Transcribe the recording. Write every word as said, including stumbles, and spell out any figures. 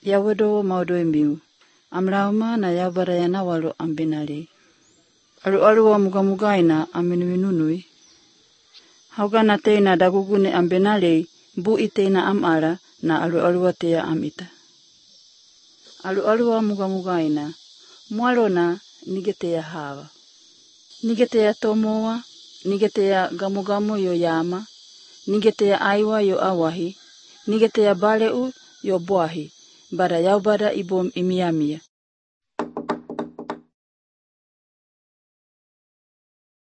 Yawedo maudo miu. Amrauma na yabara yana walo ambenale. Alu alu wa muga mugaina aminuinunui. Hauga na teina dagugune ambenale bu iteina amara na alu alu wa tea amita. Alu alu wa muga mugaina mualona nigetea hawa. Nigetea tomoa, nigetea gamugamu yo yama, nigetea aiwa yo awahi, nigetea baleu yo boahi, bara yaubada ibom imiamia.